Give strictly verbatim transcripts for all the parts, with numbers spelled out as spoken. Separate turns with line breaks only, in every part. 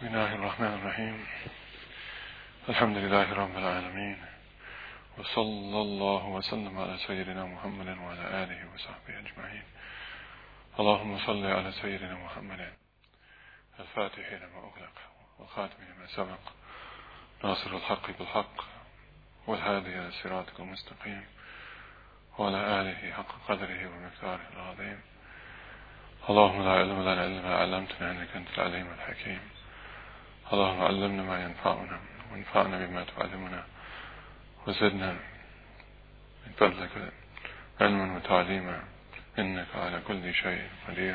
بسم الله الرحمن الرحيم الحمد لله رب العالمين وصلى الله وسلم على سيدنا محمد وعلى آله وصحبه أجمعين. اللهم صل على سيدنا محمد الفاتح لما أغلق والخاتم لما سبق ناصر الحق بالحق والهادي إلى صراطك المستقيم وعلى آله حق قدره ومقداره العظيم. اللهم لا علم لنا إلا ما علمتنا إنك أنت العليم الحكيم. اللهم علمنا ما ينفعنا وانفعنا بما تعلمنا وزدنا من فضلك علما وتعليما إنك على كل شيء قدير.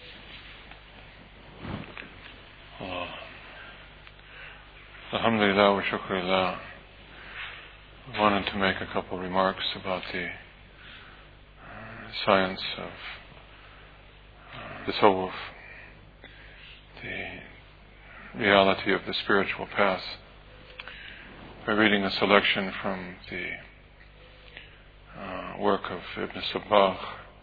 الله. Alhamdulillah wa shukrillah. I wanted to make a couple remarks about the uh, science of uh, the tasawwuf, the reality of the spiritual path, by reading a selection from the uh, work of Ibn Sabbagh,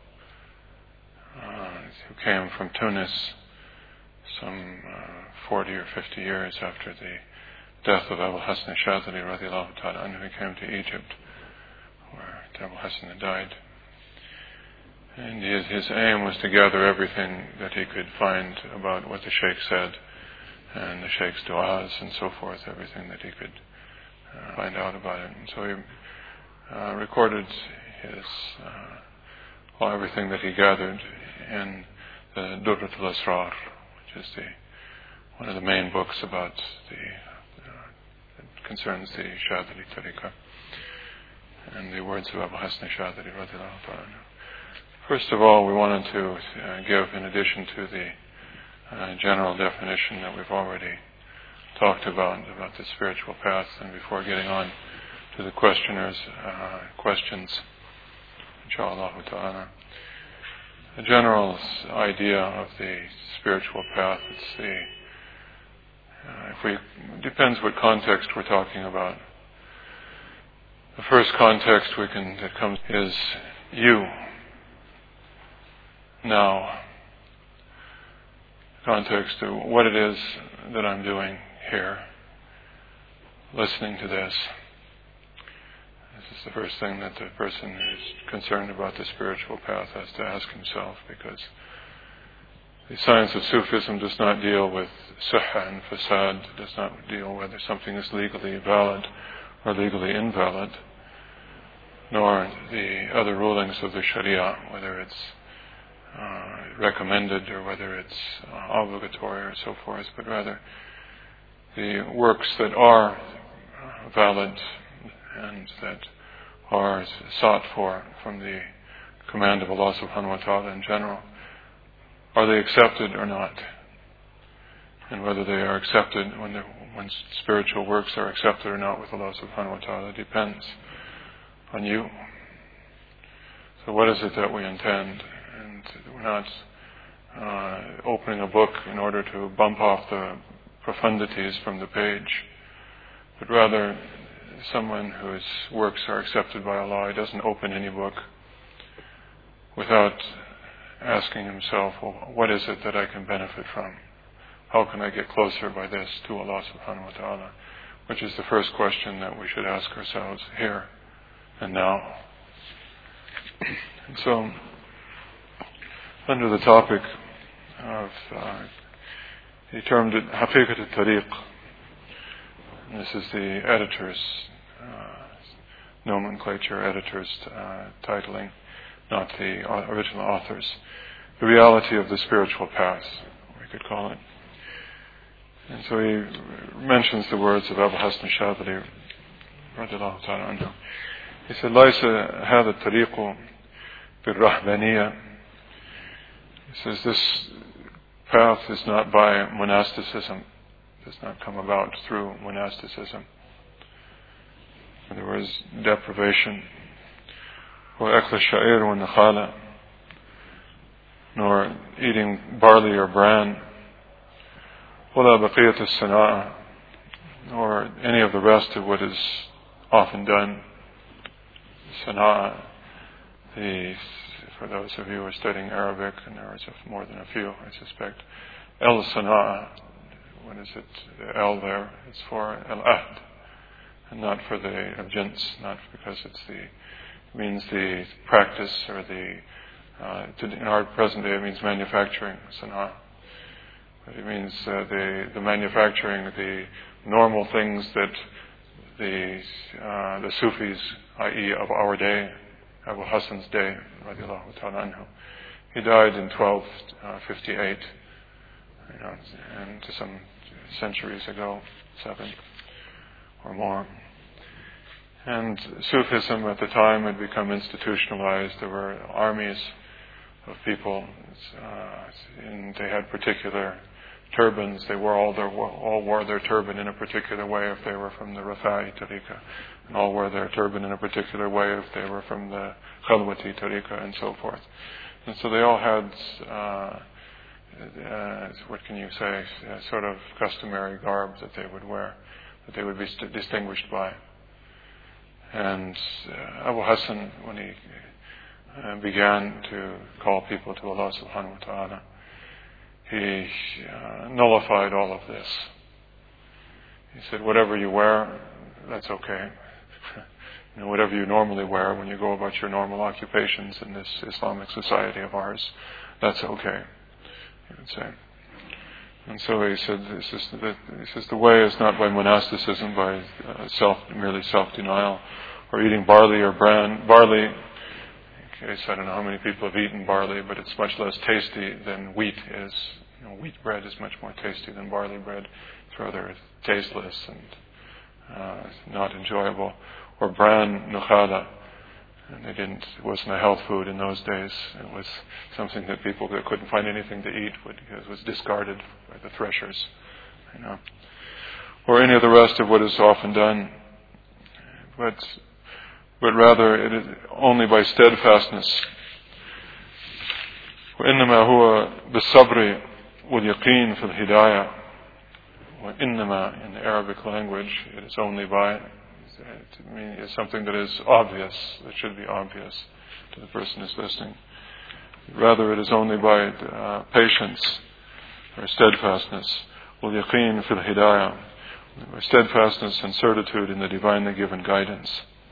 uh, who came from Tunis some uh, forty or fifty years after the death of Abu Hassan Shadhili radiallahu ta'ala anhu. He came to Egypt, where Abu Hassan had died. And his, his aim was to gather everything that he could find about what the Sheikh said, and the Sheikh's du'as and so forth, everything that he could uh, find out about it. And so he uh, recorded his uh, well, everything that he gathered in the Durrat al-Asrar, which is the one of the main books about the uh, that concerns the Shadhili Tariqah and the words of Abu Hassan Shadhili radiallahu ta'ala. First of all, we wanted to uh, give, in addition to the Uh, general definition that we've already talked about, about the spiritual path, and before getting on to the questioners' uh, questions, inshallah ta'ala, the general idea of the spiritual path, it's the, uh, if we, depends what context we're talking about. The first context we can, that comes is you, now. Context to what it is that I'm doing here, listening to this. This is the first thing that the person who's concerned about the spiritual path has to ask himself, because the science of Sufism does not deal with sihha and fasad, does not deal whether something is legally valid or legally invalid, nor the other rulings of the Sharia, whether it's Uh, recommended or whether it's uh, obligatory or so forth, but rather the works that are valid and that are sought for from the command of Allah subhanahu wa ta'ala in general, are they accepted or not? And whether they are accepted, when, when spiritual works are accepted or not with Allah subhanahu wa ta'ala, depends on you. So what is it that we intend? And we're not uh, opening a book in order to bump off the profundities from the page, but rather someone whose works are accepted by Allah, he doesn't open any book without asking himself, well, what is it that I can benefit from? How can I get closer by this to Allah subhanahu wa ta'ala? Which is the first question that we should ask ourselves here and now. And so, under the topic of, uh, he termed it Haqiqat al-Tariq. This is the editor's uh, nomenclature, editor's uh, titling, not the original author's. The reality of the spiritual path, we could call it. And so he mentions the words of Abu Hassan Shadhili radiallahu ta'ala anhu. He said, لَيْسَ هَذَا الطَّرِيقُ بِالرَّهْبَانِيَّةِ. He says this path is not by monasticism, does not come about through monasticism. In other words, deprivation, or akla sha'ir wa nakhala, nor eating barley or bran, wala baqiyat as-sana'a, nor any of the rest of what is often done. Sana'a, the for those of you who are studying Arabic, and there is more than a few, I suspect, El Sana'a, what is it, the L there, it's for al-ahd, and not for the of jins, not because it's the, it means the practice or the, uh, to, in our present day it means manufacturing, sanaa. But it means uh, the, the manufacturing, the normal things that the, uh, the Sufis, that is of our day, Abu Hassan's day, radiallahu ta'ala anhu, he died in twelve fifty-eight, you know, and to some centuries ago, seven or more. And Sufism at the time had become institutionalized. There were armies of people, uh, and they had particular turbans. They wore all their all wore their turban in a particular way if they were from the Rafa'i tariqa, and all wore their turban in a particular way if they were from the Khalwati tariqa, and so forth. And so they all had, uh, uh, what can you say, a sort of customary garb that they would wear, that they would be st- distinguished by. And uh, Abu Hassan, when he uh, began to call people to Allah subhanahu wa ta'ala, he uh, nullified all of this. He said, whatever you wear, that's okay. You know, whatever you normally wear when you go about your normal occupations in this Islamic society of ours, that's okay, he would say. And so he said, this is the, he says, the way is not by monasticism, by uh, self, merely self-denial, or eating barley or bran. Barley, in case I don't know how many people have eaten barley, but it's much less tasty than wheat is. You know, wheat bread is much more tasty than barley bread. It's rather tasteless and uh, not enjoyable. Or bran nukhala, and they didn't. It wasn't a health food in those days. It was something that people that couldn't find anything to eat would, it was discarded by the threshers, you know. Or any of the rest of what is often done, but but rather it is only by steadfastness. وإنما هو بالصبر واليقين في الهداية. وإنما in the Arabic language it is only by. I mean, it's something that is obvious, that should be obvious to the person who's listening. Rather, it is only by uh, patience or steadfastness, وَالْيَقِينُ فِي الْهِدَايَةِ, by steadfastness and certitude in the divinely given guidance.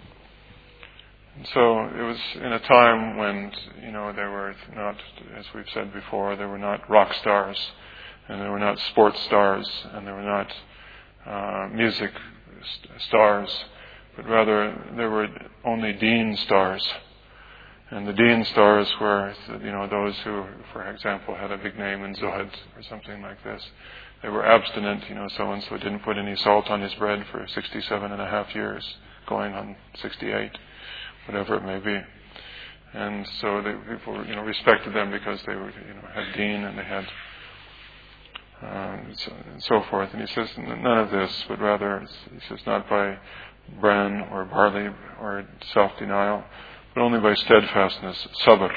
And so it was in a time when, you know, there were not, as we've said before, there were not rock stars, and there were not sports stars, and there were not uh, music stars, but rather there were only deen stars. And the deen stars were, you know, those who, for example, had a big name in Zuhud or something like this. They were abstinent, you know, so-and-so didn't put any salt on his bread for sixty-seven and a half years, going on sixty-eight, whatever it may be. And so the people, you know, respected them because they were, you know, had deen and they had Um, so, and so forth. And he says, none of this, but rather, he says, not by bran or barley or self-denial, but only by steadfastness, sabr.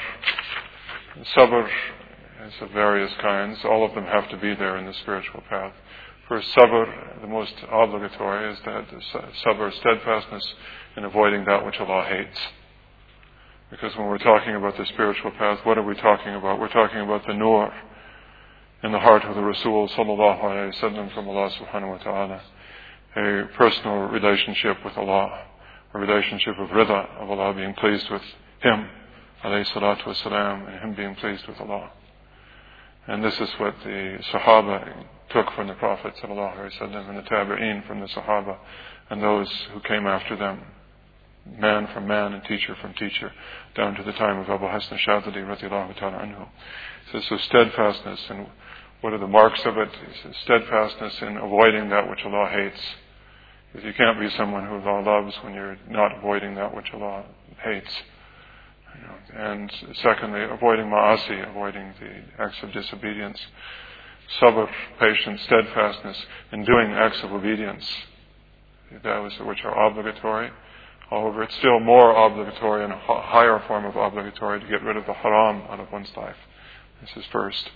Sabr is of various kinds. All of them have to be there in the spiritual path. First, sabr, the most obligatory, is that sabr, steadfastness in avoiding that which Allah hates. Because when we're talking about the spiritual path, what are we talking about? We're talking about the nur in the heart of the Rasul sallallahu alayhi wa sallam from Allah subhanahu wa ta'ala. A personal relationship with Allah, a relationship of rida, of Allah being pleased with Him, alayhi salatu wasalam, and Him being pleased with Allah. And this is what the Sahaba took from the Prophet sallallahu alayhi wa sallam, and the Tabi'een from the Sahaba, and those who came after them, man from man and teacher from teacher, down to the time of Abu Hassan Shadhili radiallahu ta'ala anhu. So, so steadfastness, and what are the marks of it? It says steadfastness in avoiding that which Allah hates. Because you can't be someone who Allah loves when you're not avoiding that which Allah hates. You know. And secondly, avoiding ma'asi, avoiding the acts of disobedience. Sabr, patience, steadfastness in doing acts of obedience. Those which are obligatory. However, it's still more obligatory and a higher form of obligatory to get rid of the haram out of one's life. This is first.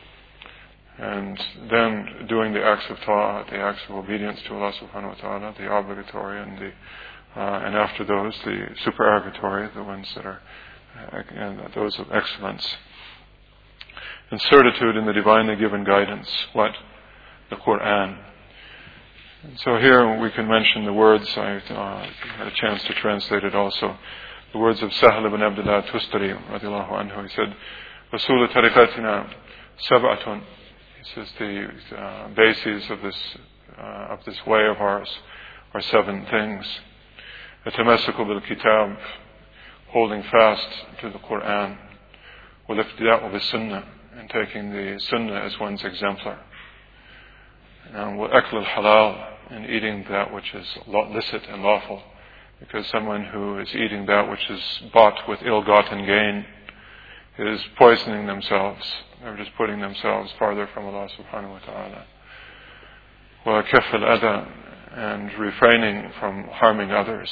And then doing the acts of ta'at, the acts of obedience to Allah subhanahu wa ta'ala, the obligatory, and the uh, and after those, the supererogatory, the ones that are, uh, and those of excellence. And certitude in the divinely given guidance. What? the Quran. And so here we can mention the words, I uh, had a chance to translate it also, the words of Sahal ibn Abdullah Tustari, radiallahu anhu. He said, Rasul tariqatina sab'atun. He says the uh, bases of this, uh, of this way of ours are seven things. Atamassuku bil kitab, holding fast to the Quran. Wal-iqtida'u bis sunnah, and taking the sunnah as one's exemplar. And wal-akl al-halal, and eating that which is licit and lawful. Because someone who is eating that which is bought with ill-gotten gain is poisoning themselves. They're just putting themselves farther from Allah subhanahu wa ta'ala. Wa-kaff al-adha, and refraining from harming others.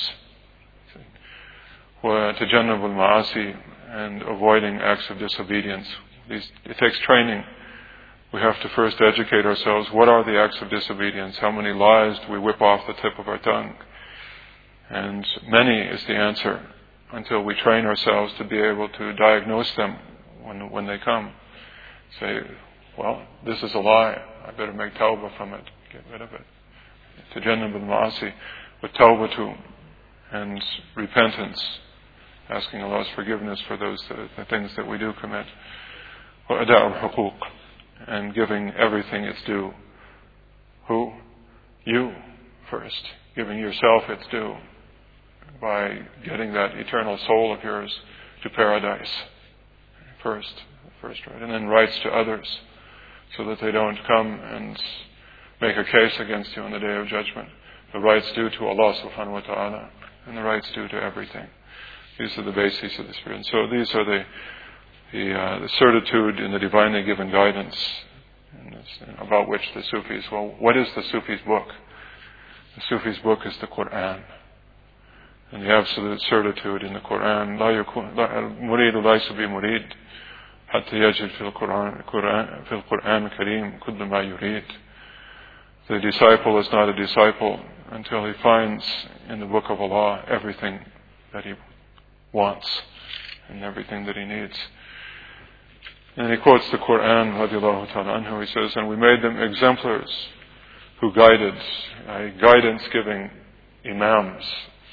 Wa-tajannub al-ma'asi, and avoiding acts of disobedience. These, it takes training. We have to first educate ourselves. What are the acts of disobedience? How many lies do we whip off the tip of our tongue? And many is the answer, until we train ourselves to be able to diagnose them when when they come. Say, well, this is a lie. I better make tawbah from it. Get rid of it. Tajannub al-ma'asi, with tawbah and repentance, asking Allah's forgiveness for those the, the things that we do commit. Wa ada'u al-huquq, and giving everything its due. Who? You first. Giving yourself its due by getting that eternal soul of yours to paradise first, first right, and then rights to others, so that they don't come and make a case against you on the day of judgment. The rights due to Allah subhanahu wa ta'ala, and the rights due to everything. These are the bases of the Spirit. And so these are the the, uh, the certitude in the divinely given guidance, and this, and about which the Sufis, well, what is the Sufis' book? The Sufis' book is the Quran. And the absolute certitude in the Quran, لا يكون المريد ليس بمريد حتى يجد في القرآن في القرآن الكريم كل ما يريد. The disciple is not a disciple until he finds in the book of Allah everything that he wants and everything that he needs. And he quotes the Quran, radiallahu ta'ala anhu. He says, and we made them exemplars who guided, uh, guidance-giving imams.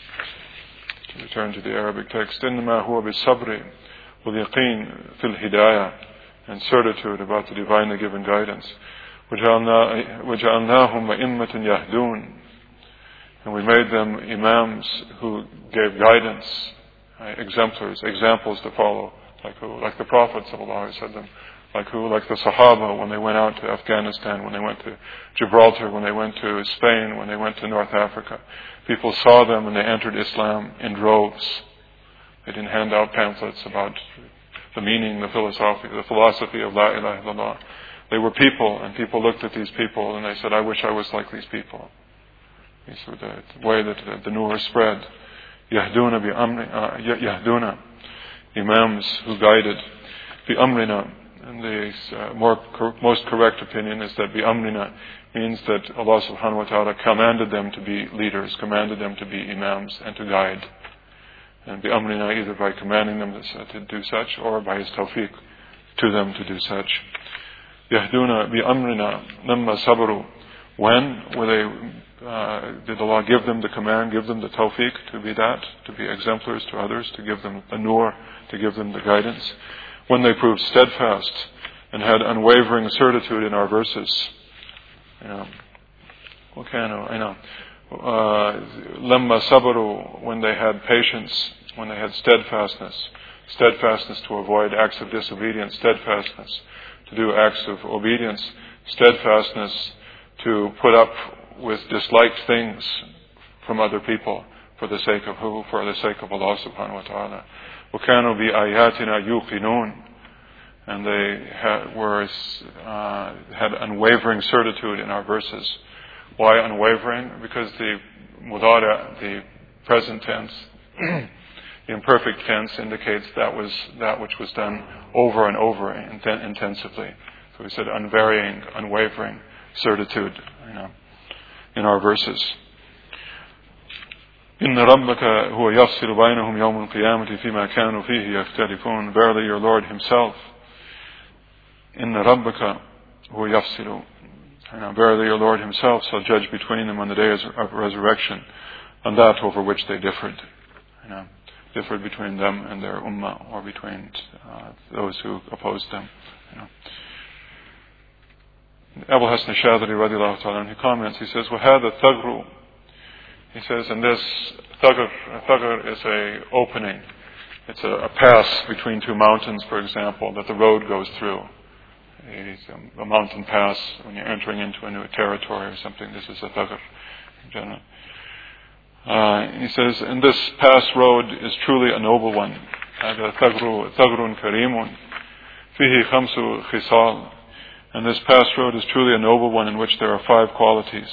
To return to the Arabic text, إِنَّمَا هُوَ بِالصَّبْرِ وَالْيَقِينِ فِي الْهِدَايَةِ, and certitude about the divinely given guidance. وَجَعَلْنَاهُمْ أَئِمَّةً يَهْدُونَ, and we made them imams who gave guidance, uh, exemplars, examples to follow, like who, like the prophets of Allah said them. Like who? Like the Sahaba when they went out to Afghanistan, when they went to Gibraltar, when they went to Spain, when they went to North Africa. People saw them and they entered Islam in droves. They didn't hand out pamphlets about the meaning, the philosophy, the philosophy of La ilaha illallah. They were people, and people looked at these people and they said, I wish I was like these people. These were the, the way that the, the Nur spread. Yahduna bi amri, uh, Yahduna, imams who guided bi amrina. And the uh, more cor- most correct opinion is that bi amrina means that Allah subhanahu wa ta'ala commanded them to be leaders, commanded them to be imams and to guide. And bi amrina, either by commanding them to, to do such or by His tawfiq to them to do such. Yahduna bi amrina lamma sabru. When were they, uh, did Allah give them the command, give them the tawfiq to be that, to be exemplars to others, to give them the nur, to give them the guidance? When they proved steadfast and had unwavering certitude in our verses. You know, I know. Lamma sabaru, when they had patience, when they had steadfastness, steadfastness to avoid acts of disobedience, steadfastness to do acts of obedience, steadfastness to put up with disliked things from other people for the sake of who? For the sake of Allah subhanahu wa ta'ala. وَكَانُوا بِآيَاتِنَا يُوقِنُونَ, and they had, were, uh, had unwavering certitude in our verses. Why unwavering? Because the mudara, the present tense, the imperfect tense, indicates that was that which was done over and over intensively. So we said unvarying, unwavering certitude, you know, in our verses. إِنَّ رَبَّكَ هُوَ يَفْصِلُ بَيْنَهُمْ يَوْمَ الْقِيَامَةِ فِيمَا كَانُوا فِيهِ يَخْتَلِفُونَ. Verily your Lord Himself, إِنَّ رَبَّكَ هُوَ يَفْصِلُ, You know, verily your Lord himself shall judge between them on the day of resurrection, on that over which they differed. You know, differed between them and their ummah, or between uh, those who opposed them. You know. Abu Hasan al-Shadhili radiallahu ta'ala, he comments, he says, وَهَذَا ثَغْرُ. He says, and this thagr, thagr is a opening. It's a, a pass between two mountains, for example, that the road goes through. It's a, a mountain pass when you're entering into a new territory or something. This is a thagr in general. Uh, he says, and this pass road is truly a noble one. هذا ثغر ثغر كريم فيه خمس خصال. And this pass road is truly a noble one in which there are five qualities.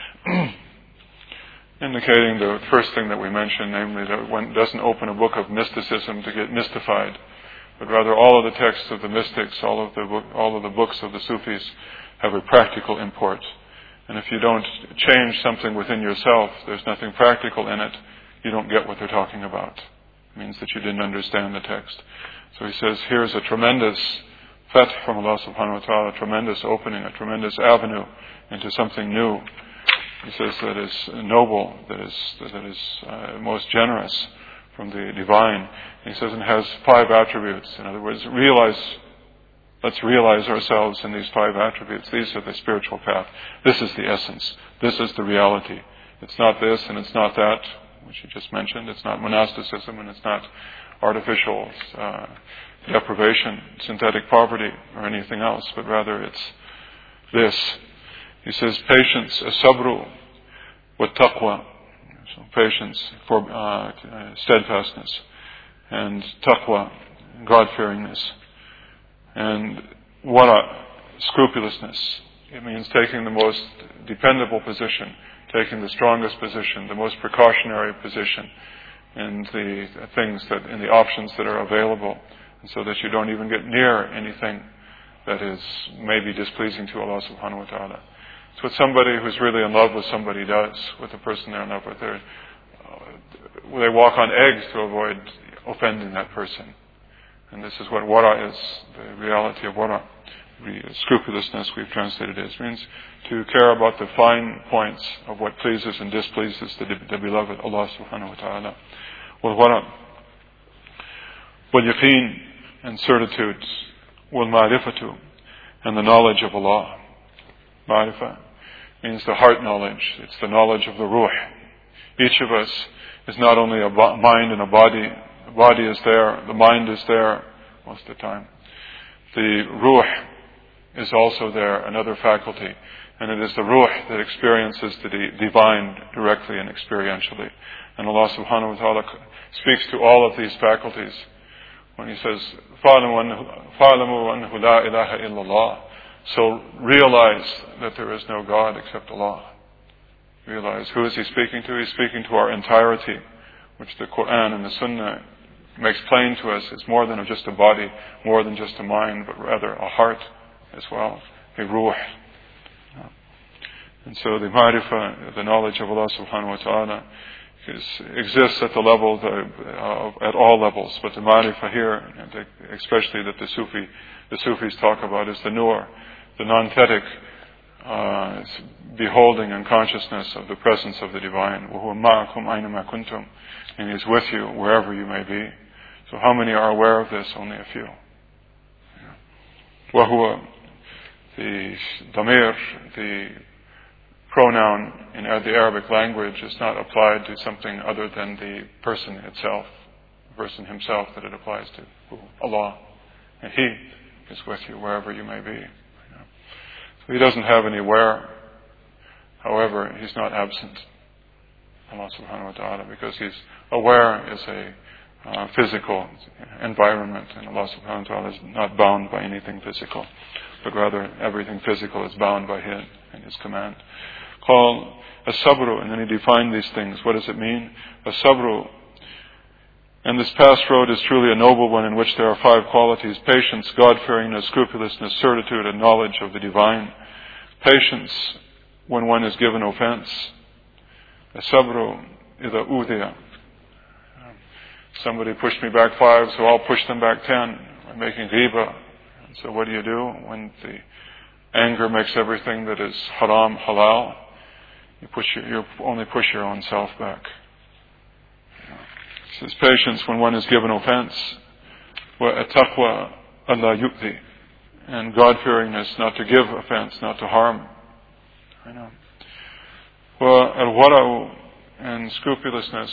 Indicating the first thing that we mentioned, namely that one doesn't open a book of mysticism to get mystified, but rather all of the texts of the mystics, all of the all of the books of the Sufis have a practical import. And if you don't change something within yourself, there's nothing practical in it, you don't get what they're talking about. It means that you didn't understand the text. So he says, here's a tremendous fath from Allah subhanahu wa ta'ala, a tremendous opening, a tremendous avenue into something new. He says that is noble, that is that is uh, most generous from the divine. And he says it has five attributes. In other words, realize, let's realize ourselves in these five attributes. These are the spiritual path. This is the essence. This is the reality. It's not this and it's not that, which you just mentioned. It's not monasticism and it's not artificial uh, deprivation, synthetic poverty, or anything else, but rather it's this. He says, patience, as-sabru, wa taqwa. So patience, for uh, steadfastness, and taqwa, God-fearingness, and wara, scrupulousness. It means taking the most dependable position, taking the strongest position, the most precautionary position in the things that, in the options that are available, and so that you don't even get near anything that is maybe displeasing to Allah subhanahu wa ta'ala. It's what somebody who's really in love with somebody does, with the person they're in love with. They're, uh, they walk on eggs to avoid offending that person. And this is what wara is, the reality of wara. Scrupulousness, we've translated it as, means to care about the fine points of what pleases and displeases the, the beloved Allah subhanahu wa ta'ala. Wal wara, wal yaqeen, and certitude, wal ma'rifatu, and the knowledge of Allah. Ma'rifah means the heart knowledge. It's the knowledge of the ruh. Each of us is not only a bo- mind and a body. The body is there. The mind is there most of the time. The ruh is also there, another faculty. And it is the ruh that experiences the di- divine directly and experientially. And Allah subhanahu wa ta'ala speaks to all of these faculties when He says, فَاعْلَمُوا أَنَّهُ لَا إِلَهَ إِلَّا اللَّهِ. So realize that there is no God except Allah. Realize, who is He speaking to? He's speaking to our entirety, which the Quran and the Sunnah makes plain to us. It's more than just a body, more than just a mind, but rather a heart as well, a ruh. And so the ma'rifah, the knowledge of Allah subhanahu wa ta'ala, is, exists at the level, the, uh, at all levels. But the ma'rifah here, and the, especially that the Sufi, the Sufis talk about, is the nur, the non-thetic uh, beholding and consciousness of the presence of the divine. وَهُوَ مَعَكُمْ أَيْنَمَا كُنْتُمْ. And He is with you wherever you may be. So how many are aware of this? Only a few. وَهُوَ, the damir, the pronoun in the Arabic language is not applied to something other than the person itself, the person himself that it applies to, Allah. And He is with you wherever you may be. So He doesn't have any where. However, He's not absent, Allah subhanahu wa ta'ala, because He's aware is a uh, physical environment, and Allah subhanahu wa ta'ala is not bound by anything physical, but rather everything physical is bound by Him and His command. Call as-sabru, and then He defined these things. What does it mean? As-sabru, and this past road is truly a noble one in which there are five qualities: patience, God-fearingness, scrupulousness, certitude, and knowledge of the divine. Patience when one is given offense. As-sabru idha udhiya. Somebody pushed me back five, so I'll push them back ten. I'm making ghiba. So what do you do when the anger makes everything that is haram halal, you push your, you only push your own self back. It says patience when one is given offense, وَأَتَقْوَى أَلَّا يُؤْذِي, and God-fearingness not to give offense, not to harm. I know. وَالْوَرَعُ, and scrupulousness.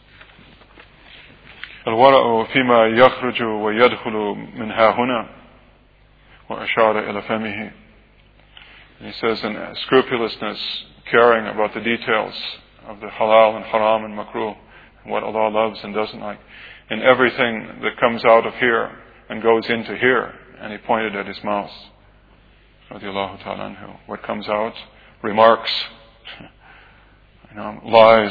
الْوَرَعُ فِيمَا يَخْرُجُ وَيَدْخُلُ مِنْ هَا هُنَا وَأَشَارَ إِلَى فَمِهِ. And he says, in scrupulousness, caring about the details of the halal and haram and makruh, and what Allah loves and doesn't like, in everything that comes out of here and goes into here. And he pointed at his mouth. Radiallahu ta'ala anhu. What comes out, remarks, you know, lies,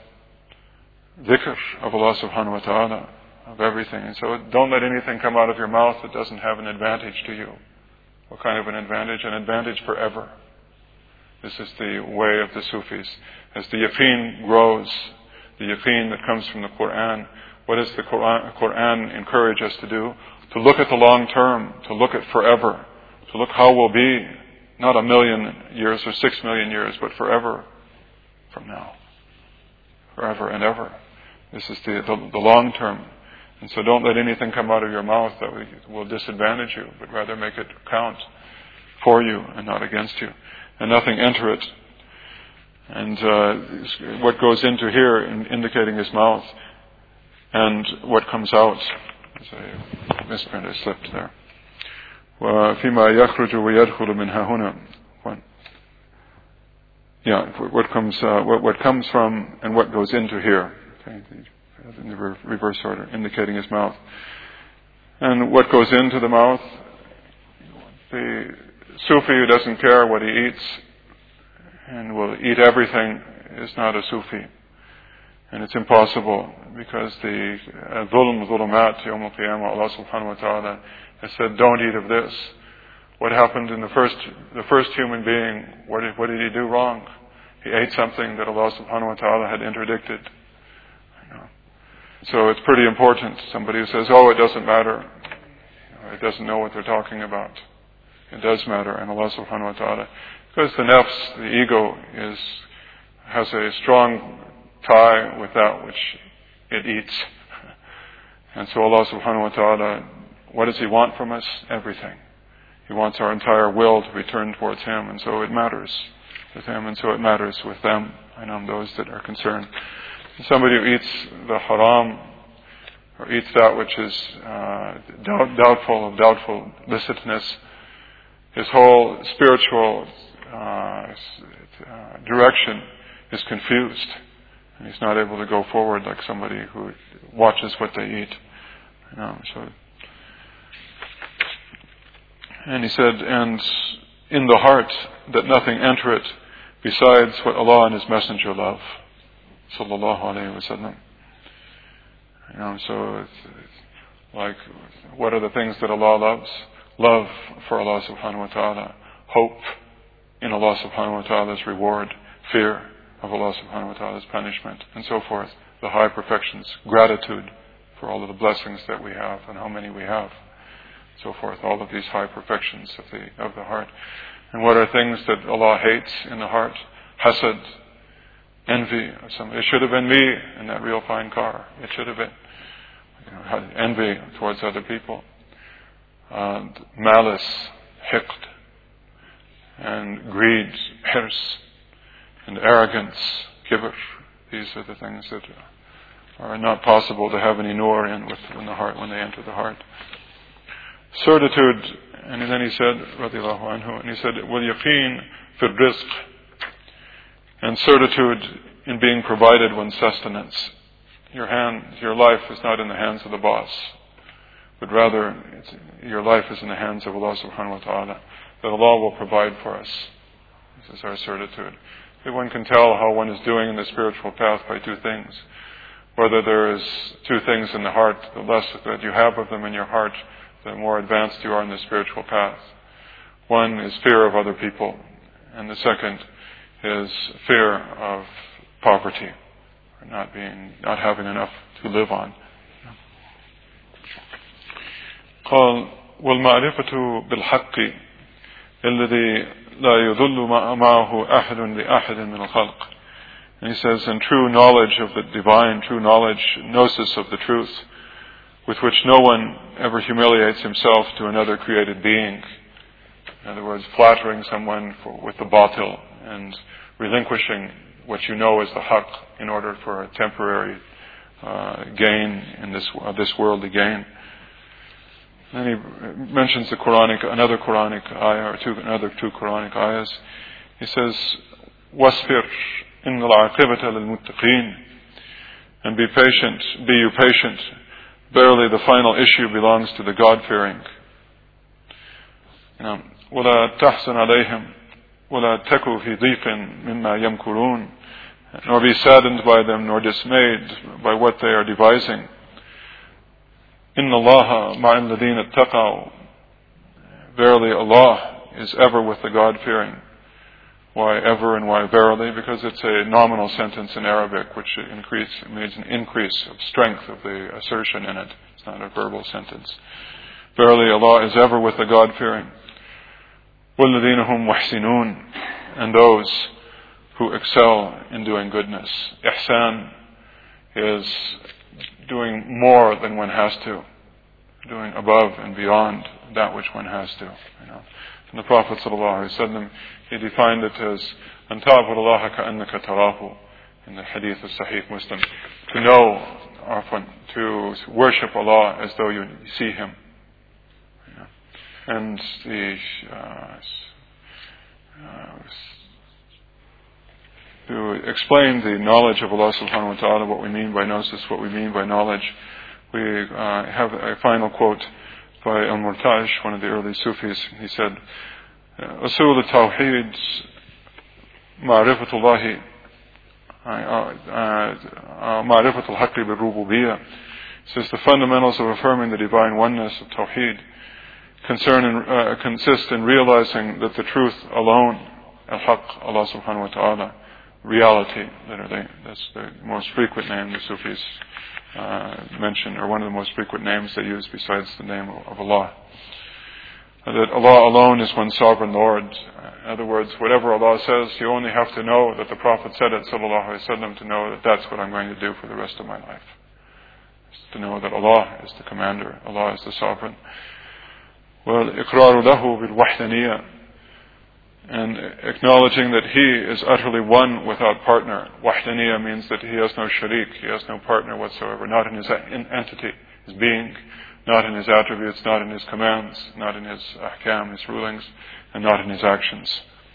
dhikr of Allah subhanahu wa ta'ala, of everything. And so don't let anything come out of your mouth that doesn't have an advantage to you. What kind of an advantage? An advantage forever. This is the way of the Sufis. As the yaqeen grows, the yaqeen that comes from the Quran, what does the Quran, Quran encourage us to do? To look at the long term, to look at forever, to look how we'll be, not a million years or six million years, but forever from now. Forever and ever. This is the, the, the long term. And so don't let anything come out of your mouth that will disadvantage you, but rather make it count for you and not against you. And nothing enter it. And uh, what goes into here, in indicating his mouth, and what comes out. There's a misprint, I slipped there. وَفِيمَا يَخْرُجُ وَيَدْخُلُ مِنْ هَا هُنَا. Yeah, what comes, uh, what, what comes from and what goes into here. Okay, in the reverse order, indicating his mouth. And what goes into the mouth, the Sufi who doesn't care what he eats and will eat everything is not a Sufi. And it's impossible, because the dhulm, dhulumat, yawm al-qiyamah, Allah subhanahu wa ta'ala has said, don't eat of this. What happened in the first, the first human being, what did, what did he do wrong? He ate something that Allah subhanahu wa ta'ala had interdicted. You know. So it's pretty important. Somebody who says, oh, it doesn't matter, you know, it doesn't know what they're talking about. It does matter, and Allah subhanahu wa ta'ala, because the nafs, the ego, is has a strong tie with that which it eats. And so Allah subhanahu wa ta'ala, what does He want from us? Everything. He wants our entire will to be turned towards Him, and so it matters with Him, and so it matters with them. I know those that are concerned. Somebody who eats the haram, or eats that which is uh, doubt, doubtful of doubtful licitness, his whole spiritual uh, uh, direction is confused. And he's not able to go forward like somebody who watches what they eat. You know, so. And he said, and in the heart that nothing enter it besides what Allah and His Messenger love. Sallallahu alayhi wa sallam. You know, so it's, it's like, what are the things that Allah loves? Love for Allah subhanahu wa ta'ala. Hope in Allah subhanahu wa ta'ala's reward. Fear of Allah subhanahu wa ta'ala's punishment, and so forth. The high perfections, gratitude for all of the blessings that we have and how many we have, so forth. All of these high perfections of the of the heart. And what are things that Allah hates in the heart? Hasad, envy. It should have been me in that real fine car. It should have been. You know, envy towards other people, and malice, hiqd, and greed, hirs, and arrogance, kibr. These are the things that are not possible to have any nur in within the heart when they enter the heart. Certitude, and then he said, radiallahu anhu, and he said, wal yaqeen fi rizq, and certitude in being provided one's sustenance. Your hand, your life is not in the hands of the boss, but rather it's, your life is in the hands of Allah subhanahu wa ta'ala, that Allah will provide for us. This is our certitude. That one can tell how one is doing in the spiritual path by two things. Whether there is two things in the heart, the less that you have of them in your heart, the more advanced you are in the spiritual path. One is fear of other people, and the second is fear of poverty, or not being, not having enough to live on. قال والمعرفة بالحق الذي لا يضل معه أحد لأحد من الخلق. And he says, in true knowledge of the divine, true knowledge, gnosis of the truth, with which no one ever humiliates himself to another created being. In other words, flattering someone for, with the batil and relinquishing what you know is the haqq in order for a temporary uh, gain in this uh, this worldly gain. Then he mentions the Quranic, another Quranic ayah, or two, another two Quranic ayahs. He says, "Wasfir in al-aqibata lil-muttaqin," and be patient, be you patient. Verily, the final issue belongs to the God-fearing. You know, وَلَا تَحْزَنْ عَلَيْهِمْ وَلَا تَكُوا فِي ضِيقٍ مِمَّا يَمْكُرُونَ, nor be saddened by them, nor dismayed by what they are devising. إِنَّ اللَّهَ مَعَ الَّذِينَ اتَّقَوْا, verily Allah is ever with the God-fearing. Why ever and why verily? Because it's a nominal sentence in Arabic, which increase, means an increase of strength of the assertion in it. It's not a verbal sentence. Verily Allah is ever with the God-fearing. وَالَّذِينَ هُمْ مُحْسِنُونَ, and those who excel in doing goodness. Ihsan is doing more than one has to, doing above and beyond that which one has to. You know. And the Prophet ﷺ, he defined it as أَن تَعْبُدَ اللَّهَ كَأَنَّكَ تَرَاهُ, in the hadith of Sahih Muslim, to know, often, to worship Allah as though you see Him. You know. And the uh, uh, to explain the knowledge of Allah subhanahu wa ta'ala, what we mean by gnosis, what we mean by knowledge, we uh, have a final quote by Al-Murta'ish, one of the early Sufis. He said, أصول التوحيد معرفة الله معرفة الحق بالربوبية. Says the fundamentals of affirming the divine oneness of Tawheed concern in, uh, consist in realizing that the truth alone, al-haq, Allah subhanahu wa ta'ala, reality, literally, that's the most frequent name the Sufis uh, mention, or one of the most frequent names they use besides the name of Allah. That Allah alone is one sovereign Lord. In other words, whatever Allah says, you only have to know that the Prophet said it, sallallahu alaihi wasallam, to know that that's what I'm going to do for the rest of my life. It's to know that Allah is the commander, Allah is the sovereign. Well, iqraru lahu bil wahdaniyah, and acknowledging that He is utterly one without partner. Wahdaniyah means that He has no sharik, He has no partner whatsoever, not in His entity, His being, not in His attributes, not in His commands, not in His ahkam, His rulings, and not in His actions.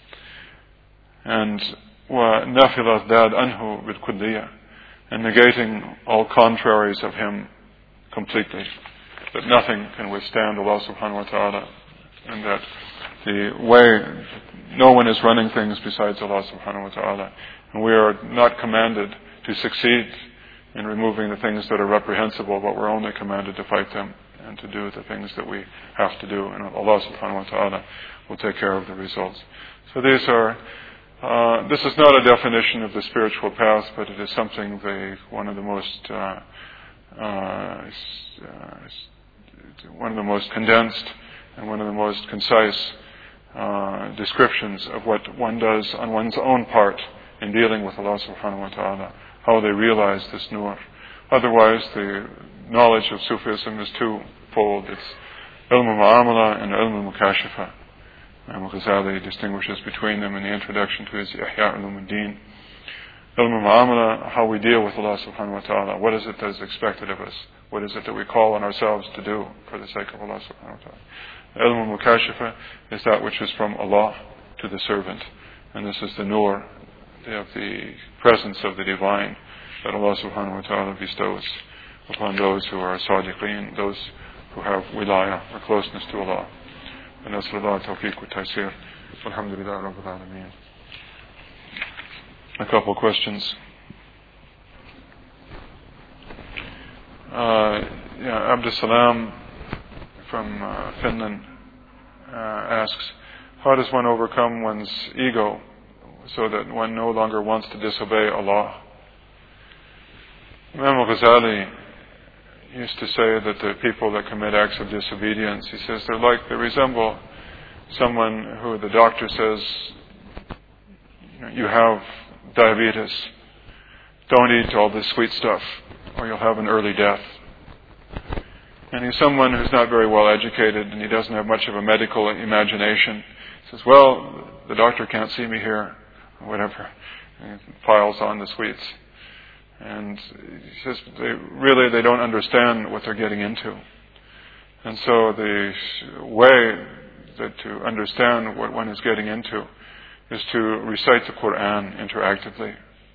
And وَنَفِلَ الذَّادْ أَنْهُ بِالْكُلِّيَّةِ, and negating all contraries of Him completely. That nothing can withstand Allah subhanahu wa ta'ala, and that the way, no one is running things besides Allah subhanahu wa ta'ala. And we are not commanded to succeed in removing the things that are reprehensible, but we're only commanded to fight them and to do the things that we have to do. And Allah subhanahu wa ta'ala will take care of the results. So these are, uh, this is not a definition of the spiritual path, but it is something they, one of the most, uh, uh, uh, one of the most condensed and one of the most concise uh, descriptions of what one does on one's own part in dealing with Allah subhanahu wa ta'ala, how they realize this nur. Otherwise, the knowledge of Sufism is twofold. It's ilm al-mu'amala and ilm al-mukashafa. Imam Ghazali distinguishes between them in the introduction to his Ihya Ulumuddin. Ilm al-mu'amala, how we deal with Allah subhanahu wa ta'ala. What is it that is expected of us? What is it that we call on ourselves to do for the sake of Allah subhanahu wa ta'ala? Ilm al-mukashafa is that which is from Allah to the servant. And this is the nur of the presence of the divine that Allah subhanahu wa ta'ala bestows upon those who are sadiqeen, those who have wilaya, or closeness to Allah. And nas'alullah tawfiq wa taysir. Alhamdulillah rabbil alameen. A couple of questions. Uh, yeah, Abdus Salam from uh, Finland uh, asks, how does one overcome one's ego so that one no longer wants to disobey Allah? Imam Ghazali used to say that the people that commit acts of disobedience, he says, they're like, they resemble someone who the doctor says, you know, you have diabetes, don't eat all this sweet stuff or you'll have an early death. And he's someone who's not very well educated and he doesn't have much of a medical imagination. He says, well, the doctor can't see me here, or whatever. And he piles on the sweets. And he says, they, really, they don't understand what they're getting into. And so the way that to understand what one is getting into is to recite the Quran interactively,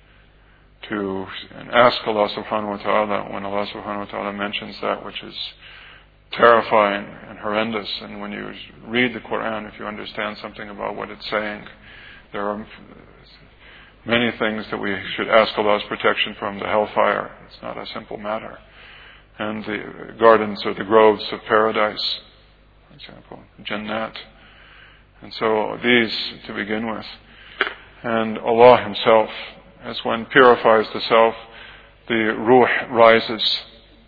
to and ask Allah subhanahu wa ta'ala when Allah subhanahu wa ta'ala mentions that which is terrifying and horrendous. And when you read the Quran, if you understand something about what it's saying, there are many things that we should ask Allah's protection from. The hellfire, it's not a simple matter. And the gardens or the groves of paradise, for example, Jannat. And so these to begin with. And Allah Himself, as one purifies the self, the ruh rises.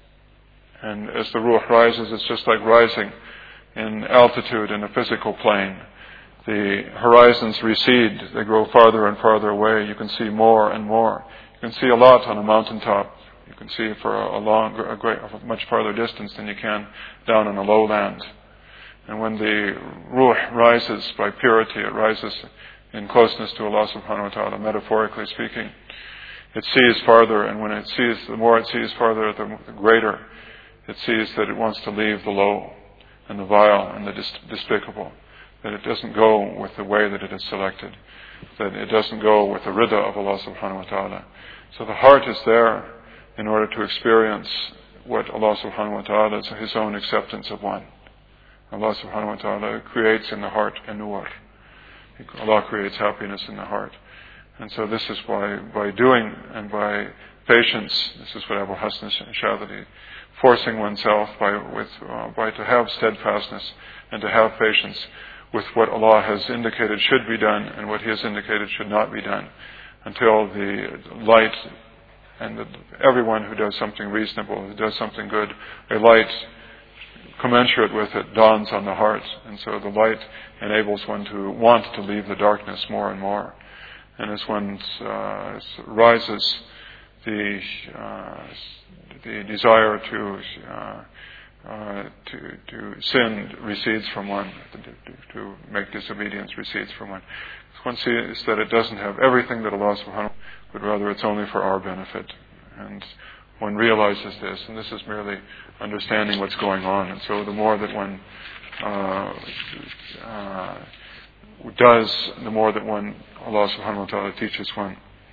And as the ruh rises, it's just like rising in altitude in a physical plane. The horizons recede, they grow farther and farther away. You can see more and more. You can see a lot on a mountaintop. You can see for a long, a great, a much farther distance than you can down on a lowland. And when the ruh rises by purity, it rises in closeness to Allah subhanahu wa ta'ala, metaphorically speaking. It sees farther, and when it sees, the more it sees farther, the greater it sees that it wants to leave the low and the vile and the dis- despicable. That it doesn't go with the way that it is selected. That it doesn't go with the rida of Allah subhanahu wa ta'ala. So the heart is there in order to experience what Allah subhanahu wa ta'ala is, His own acceptance of one. Allah subhanahu wa ta'ala creates in the heart a nur. Allah creates happiness in the heart. And so this is why, by doing and by patience, this is what Abu Hassan Shadhili, forcing oneself by, with, uh, by to have steadfastness and to have patience with what Allah has indicated should be done and what He has indicated should not be done, until the light and the, everyone who does something reasonable, who does something good, a light commensurate with it dawns on the heart. And so the light enables one to want to leave the darkness more and more. And as one uh, rises, the uh, the desire to uh, uh, to to sin recedes from one, to, to make disobedience recedes from one. One sees that it doesn't have everything that Allah subhanahu wa ta'ala, but rather it's only for our benefit. And one realizes this, and this is merely understanding what's going on. And so the more that one uh, uh, does, the more that one, Allah subhanahu wa ta'ala teaches one.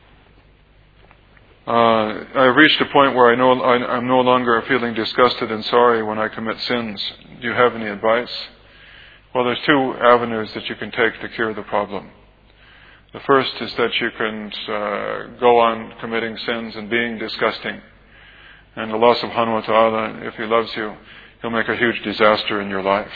Uh, I've reached a point where I know I, I'm no longer feeling disgusted and sorry when I commit sins. Do you have any advice? Well, there's two avenues that you can take to cure the problem. The first is that you can uh, go on committing sins and being disgusting. And Allah subhanahu wa ta'ala, if He loves you, He'll make a huge disaster in your life.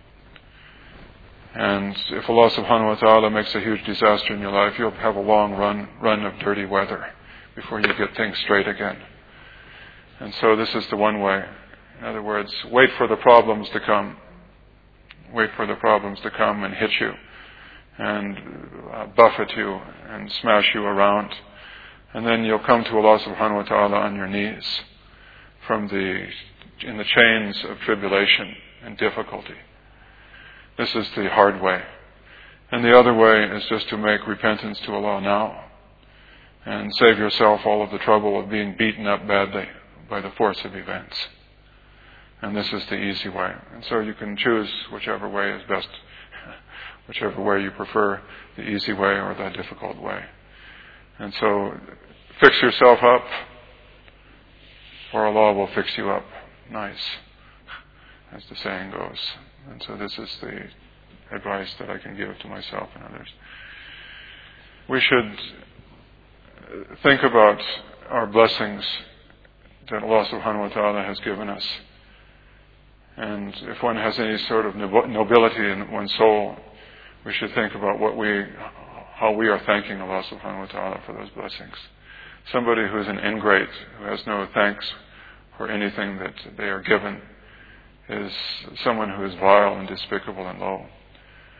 And if Allah subhanahu wa ta'ala makes a huge disaster in your life, you'll have a long run, run of dirty weather before you get things straight again. And so this is the one way. In other words, wait for the problems to come. Wait for the problems to come and hit you and uh, buffet you and smash you around. And then you'll come to Allah subhanahu wa ta'ala on your knees from the in the chains of tribulation and difficulty. This is the hard way. And the other way is just to make repentance to Allah now and save yourself all of the trouble of being beaten up badly by the force of events. And this is the easy way. And so you can choose whichever way is best, whichever way you prefer, the easy way or the difficult way. And so fix yourself up, or Allah will fix you up nice, as the saying goes. And so this is the advice that I can give to myself and others. We should think about our blessings that Allah subhanahu wa ta'ala has given us. And if one has any sort of nobility in one's soul, we should think about what we, how we are thanking Allah subhanahu wa ta'ala for those blessings. Somebody who is an ingrate, who has no thanks for anything that they are given, is someone who is vile and despicable and low.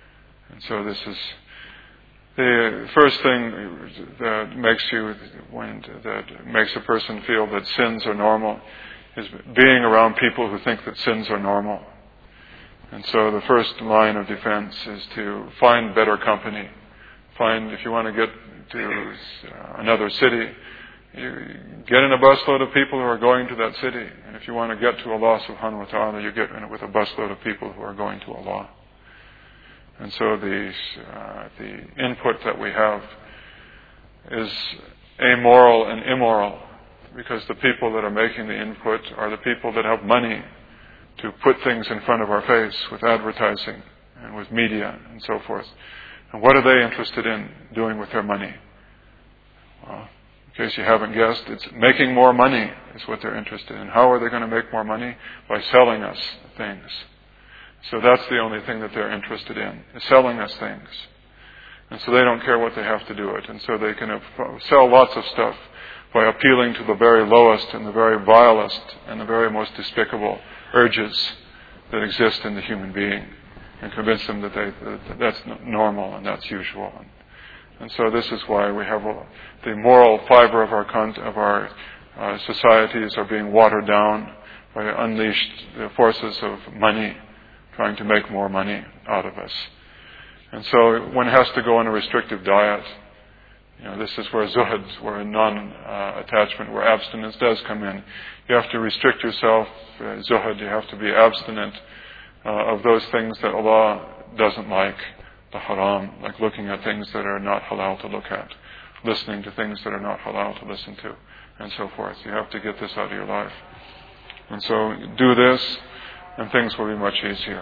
And so this is the first thing that makes you, when, that makes a person feel that sins are normal, is being around people who think that sins are normal. And so the first line of defense is to find better company. Find, if you want to get to another city, you get in a busload of people who are going to that city. And if you want to get to Allah subhanahu wa ta'ala, you get in it with a busload of people who are going to Allah. And so the, uh, the input that we have is amoral and immoral, because the people that are making the input are the people that have money to put things in front of our face with advertising and with media and so forth. And what are they interested in doing with their money? Well, in case you haven't guessed, it's making more money is what they're interested in. How are they going to make more money? By selling us things. So that's the only thing that they're interested in, is selling us things. And so they don't care what they have to do it. And so they can sell lots of stuff by appealing to the very lowest and the very vilest and the very most despicable urges that exist in the human being, and convince them that, they, that that's normal and that's usual. And, and so this is why we have a, the moral fiber of our con- of our uh, societies are being watered down by unleashed the forces of money, trying to make more money out of us. And so one has to go on a restrictive diet. You know, this is where zuhud, where non-attachment, uh, where abstinence does come in. You have to restrict yourself, uh, zuhud, you have to be abstinent uh, of those things that Allah doesn't like, the haram, like looking at things that are not halal to look at, listening to things that are not halal to listen to, and so forth. You have to get this out of your life. And so do this, and things will be much easier.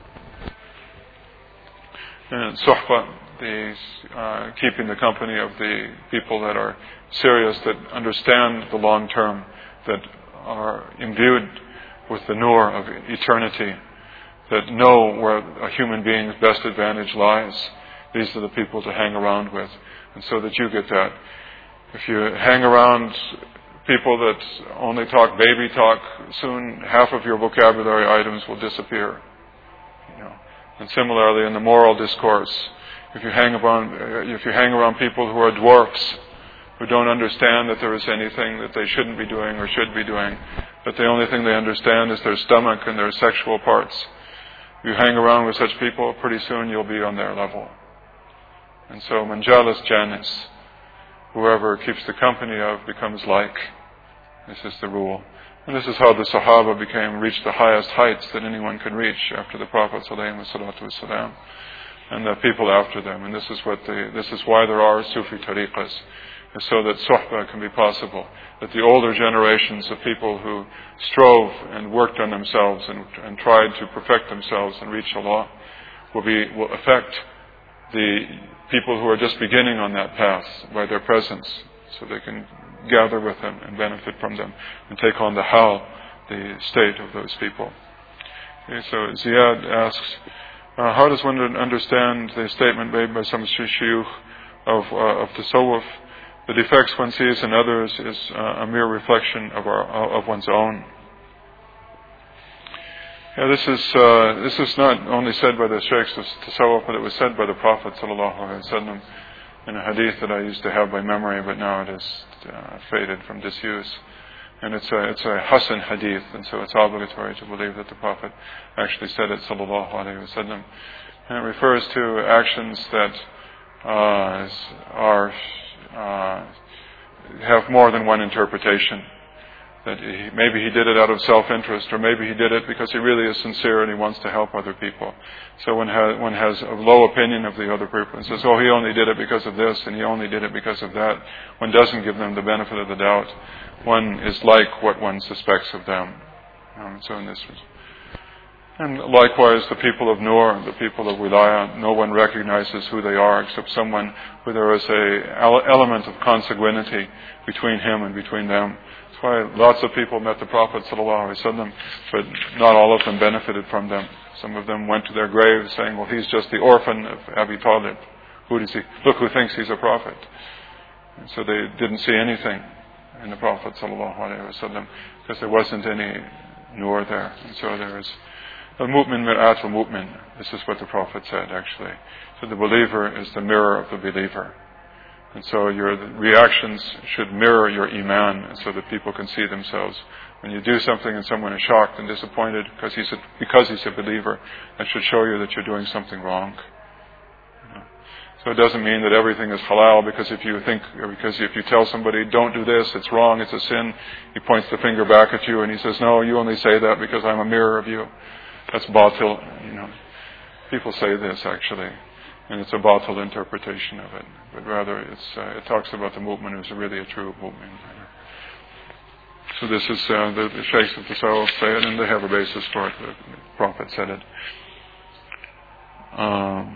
And suhbah, the uh, keeping the company of the people that are serious, that understand the long term, that are imbued with the nur of eternity, that know where a human being's best advantage lies. These are the people to hang around with, and so that you get that. If you hang around people that only talk baby talk, soon half of your vocabulary items will disappear. You know. And similarly, in the moral discourse, if you hang around, if you hang around people who are dwarfs, who don't understand that there is anything that they shouldn't be doing or should be doing, that the only thing they understand is their stomach and their sexual parts. If you hang around with such people, pretty soon you'll be on their level. And so, manjalis janis, whoever keeps the company of becomes like. This is the rule. And this is how the Sahaba became, reached the highest heights that anyone could reach after the Prophet ﷺ, and the people after them. And this is what the, this is why there are Sufi tariqas, is so that suhbah can be possible. That the older generations of people who strove and worked on themselves and, and tried to perfect themselves and reach Allah will be will affect the people who are just beginning on that path by their presence, so they can gather with them and benefit from them and take on the hal, the state of those people. Okay, so Ziyad asks, uh, how does one understand the statement made by some shuyukh of, uh, of tasawwuf? The defects one sees in others is uh, a mere reflection of our of one's own. Yeah, this is uh, this is not only said by the sheikhs of tasawwuf, but it was said by the Prophet sallallahu alaihi wasallam in a hadith that I used to have by memory, but now it has uh, faded from disuse. And it's a it's a Hasan hadith, and so it's obligatory to believe that the Prophet actually said it, sallallahu alaihi wasallam. And it refers to actions that uh, are uh, have more than one interpretation. That he, maybe he did it out of self-interest, or maybe he did it because he really is sincere and he wants to help other people. So one has, one has a low opinion of the other people and says, oh, he only did it because of this and he only did it because of that. One doesn't give them the benefit of the doubt. One is like what one suspects of them. Um, so in this, and likewise, the people of Nur, the people of Wilaya, no one recognizes who they are except someone who there is a element of consanguinity between him and between them. Why lots of people met the Prophet ﷺ, but not all of them benefited from them. Some of them went to their graves saying, well, he's just the orphan of Abi Talib. Who does he, look who thinks he's a prophet. And so they didn't see anything in the Prophet ﷺ because there wasn't any nur there. And so there is, Al-mu'min mir'at al-mu'min. This is what the Prophet said, actually. So the believer is the mirror of the believer. And so your reactions should mirror your iman, so that people can see themselves. When you do something and someone is shocked and disappointed because he's a, because he's a believer, that should show you that you're doing something wrong. You know? So it doesn't mean that everything is halal, because if you think, or because if you tell somebody, don't do this, it's wrong, it's a sin, he points the finger back at you and he says, no, you only say that because I'm a mirror of you. That's batil, you know. People say this, actually. And it's a batil interpretation of it. But rather, it's, uh, it talks about the mu'min who's really a true mu'min. So this is, uh, the, the Sheikhs of Tasawwuf say it, and they have a basis for it. The Prophet said it. Um,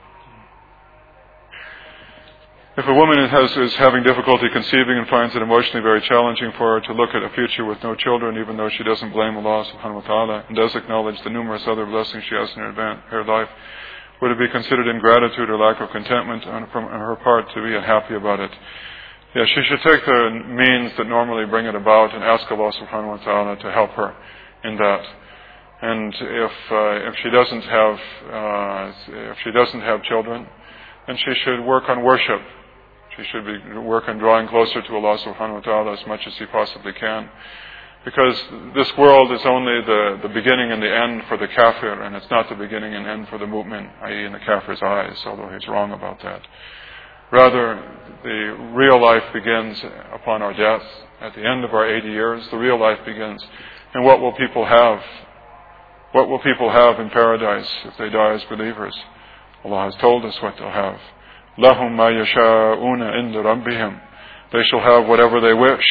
if a woman has, is having difficulty conceiving and finds it emotionally very challenging for her to look at a future with no children, even though she doesn't blame Allah subhanahu wa ta'ala, and does acknowledge the numerous other blessings she has in her, advan- her life, would it be considered ingratitude or lack of contentment on, from, on her part to be unhappy about it? Yeah, she should take the means that normally bring it about and ask Allah subhanahu wa ta'ala to help her in that. And if uh, if she doesn't have uh, if she doesn't have children, then she should work on worship. She should be work on drawing closer to Allah subhanahu wa ta'ala as much as she possibly can. Because this world is only the, the beginning and the end for the kafir, and it's not the beginning and end for the mu'min, that is in the kafir's eyes, although he's wrong about that. Rather, the real life begins upon our death. At the end of our eighty years, the real life begins. And what will people have? What will people have in paradise if they die as believers? Allah has told us what they'll have. لَهُمْ مَا يَشَاءُونَ عِنْدَ رَبِّهِمْ. They shall have whatever they wish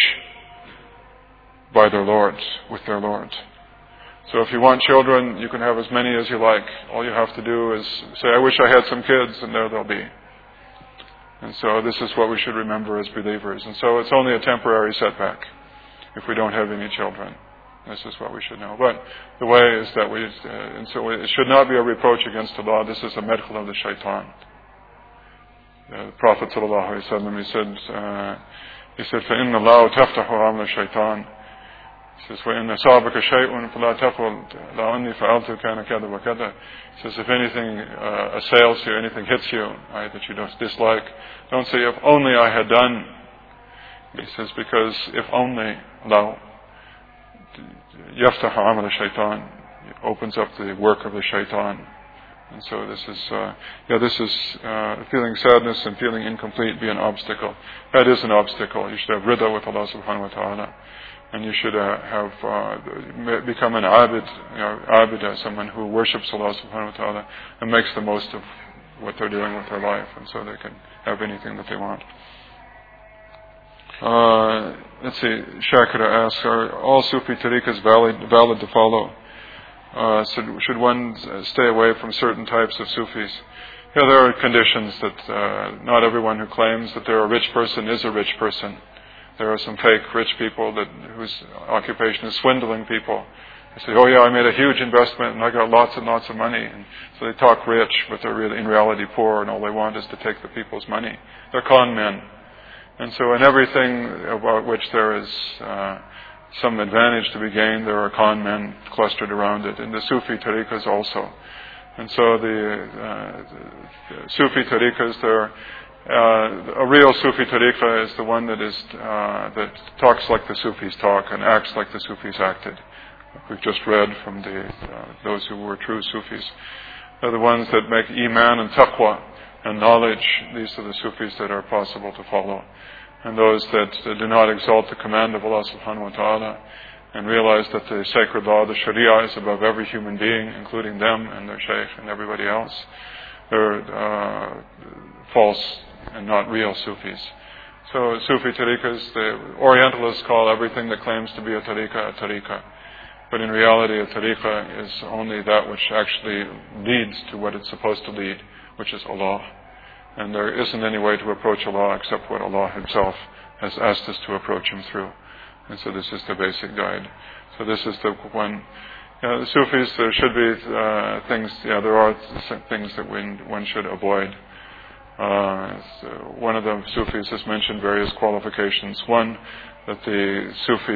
by their Lord, with their Lord. So if you want children, you can have as many as you like. All you have to do is say, I wish I had some kids, and there they'll be. And so this is what we should remember as believers. And so it's only a temporary setback if we don't have any children. This is what we should know. But the way is that we, uh, and so it should not be a reproach against Allah. This is a medkhal of the shaitan. Uh, the Prophet sallallahu alaihi wasallam, he said, uh, he said, فَإِنَّ اللَّهُ تَفْتَحُ عَمْلَ الشَّيْطَانِ He says, وَإِنَّ صَابَكَ شَيْءٌ فَلَا تَقُلْ لَا أَنِّي فَعَلْتُ كَانَ كَذَا وَكَذَا. He says, if anything uh, assails you, anything hits you, right, that you don't dislike, don't say, if only I had done. He says, because if only, Allah, يَفْتَحُ عَمْلَ الشَّيْطَانِ opens up the work of the shaitan. And so this is, uh, yeah, this is uh, feeling sadness and feeling incomplete be an obstacle. That is an obstacle. You should have rida with Allah subhanahu wa ta'ala. And you should uh, have uh, become an abid, you know, abida, someone who worships Allah subhanahu wa ta'ala and makes the most of what they're doing with their life, and so they can have anything that they want. Uh, let's see, Shakira asks, are all Sufi tariqas valid, valid to follow? Uh, should, should one stay away from certain types of Sufis? Yeah, there are conditions that uh, not everyone who claims that they're a rich person is a rich person. There are some fake rich people that whose occupation is swindling people. They say, oh yeah, I made a huge investment and I got lots and lots of money. And so they talk rich, but they're really in reality poor, and all they want is to take the people's money. They're con men. And so in everything about which there is uh, some advantage to be gained, there are con men clustered around it. In the Sufi tariqas also. And so the, uh, the Sufi tariqas, they're Uh, a real Sufi tariqa is the one that is uh, that talks like the Sufis talk and acts like the Sufis acted. We've just read from the uh, those who were true Sufis. They're the ones that make iman and taqwa and knowledge. These are the Sufis that are possible to follow. And those that, that do not exalt the command of Allah subhanahu wa ta'ala and realize that the sacred law, the Sharia, is above every human being, including them and their sheikh and everybody else. They're uh, false and not real Sufis. So Sufi tariqas, the Orientalists call everything that claims to be a tariqa a tariqa. But in reality, a tariqa is only that which actually leads to what it's supposed to lead, which is Allah. And there isn't any way to approach Allah except what Allah Himself has asked us to approach Him through. And so this is the basic guide. So this is the one. You know, the Sufis, there should be uh, things, yeah, there are things that we, one should avoid. Uh, so one of the Sufis has mentioned various qualifications. One, that the Sufi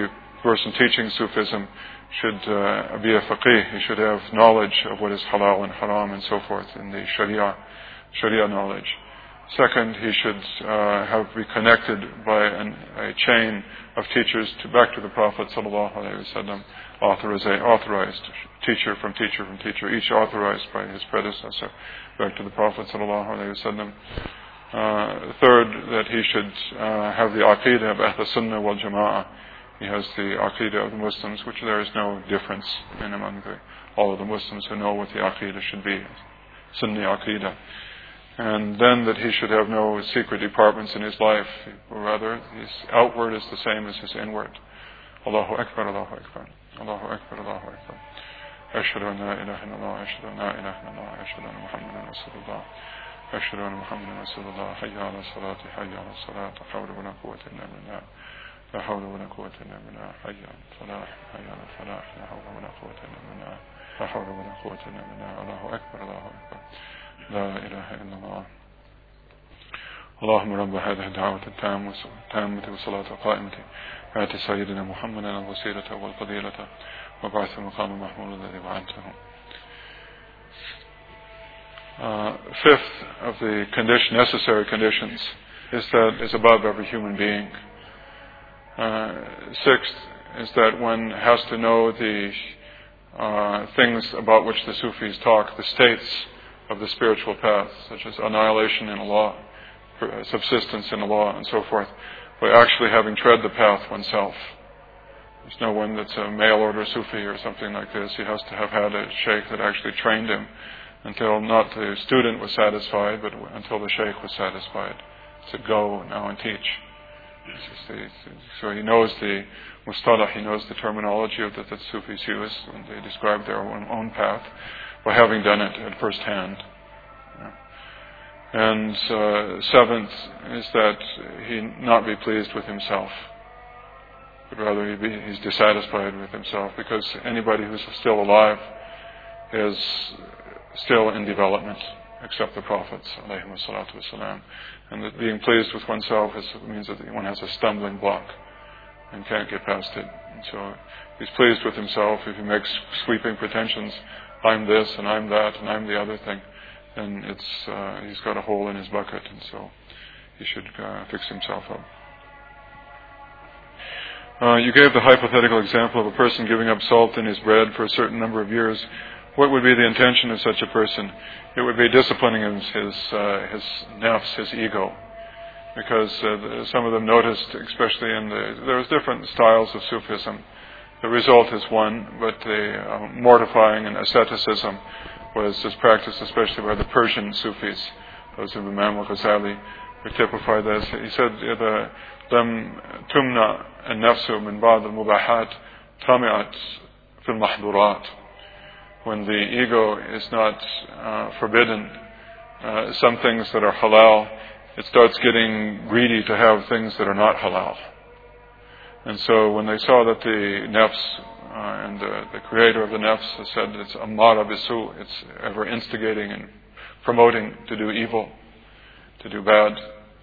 person teaching Sufism should uh, be a faqih. He should have knowledge of what is halal and haram and so forth in the Sharia, Sharia knowledge. Second, he should uh, have be connected by an, a chain of teachers to back to the Prophet sallallahu alaihi wasallam, authorized, authorized teacher from teacher from teacher, each authorized by his predecessor, back to the Prophet sallallahu alaihi wasallam. Uh, third, that he should uh, have the aqidah of Ahl Sunnah wal Jama'ah. He has the aqidah of the Muslims, which there is no difference in among the, all of the Muslims who know what the aqidah should be, Sunni aqidah. And then that he should have no secret departments in his life, or rather his outward is the same as his inward. Allahu Akbar, Allahu Akbar, Allahu Akbar, Allahu Akbar. Ashhadu an la ilaha illallah, ashhadu an la ilaha illallah, ashhadu anna Muhammadan Rasulullah, ashhadu anna Muhammadan Rasulullah, hayya ala salati, hayya ala salat, la hawla wa la quwwata illa billah, la hawla wa la quwwata illa billah, hayya ala falah, hayya ala falah, la hawla wa la quwwata illa billah, la hawla wa la quwwata illa billah, Allahu Akbar, Allahu Akbar. لا إله إلا الله. اللهم رب هذه الدعوة التامة التامة والصلاة القائمة آت سيدنا محمدا الوسيلة والفضيلة وبعث المقام المحمود الذي وعدته. Uh, fifth of the condition, necessary conditions is that is above every human being. Uh, sixth is that one has to know the uh, things about which the Sufis talk, the states of the spiritual path, such as annihilation in Allah, subsistence in Allah, and so forth, by actually having tread the path oneself. There's no one that's a mail order Sufi or something like this. He has to have had a sheikh that actually trained him until not the student was satisfied, but until the sheikh was satisfied. To go now and teach. The, so he knows the mustalah, he knows the terminology of that the Sufis use when they describe their own, own path, by having done it at first hand. And uh, seventh is that he not be pleased with himself, but rather he be, he's dissatisfied with himself, because anybody who's still alive is still in development, except the prophets, alayhimu salatu wasalam. And that being pleased with oneself is, means that one has a stumbling block and can't get past it. And so he's pleased with himself. If he makes sweeping pretensions, I'm this and I'm that and I'm the other thing, then it's uh, he's got a hole in his bucket, and so he should uh, fix himself up. Uh, you gave the hypothetical example of a person giving up salt in his bread for a certain number of years. What would be the intention of such a person? It would be disciplining his his, uh, his nafs, his ego, because uh, the, some of them noticed, especially in the there's different styles of Sufism. The result is one, but the uh, mortifying and asceticism was just practiced especially by the Persian Sufis, those of Imam al-Ghazali, who typify this. He said, the لم تمنع النفس من بعض المباحات طمعت في المحظورات. When the ego is not uh, forbidden, uh, some things that are halal, it starts getting greedy to have things that are not halal. And so when they saw that the nafs uh, and the, the creator of the nafs has said it's amara bisu, it's ever instigating and promoting to do evil, to do bad,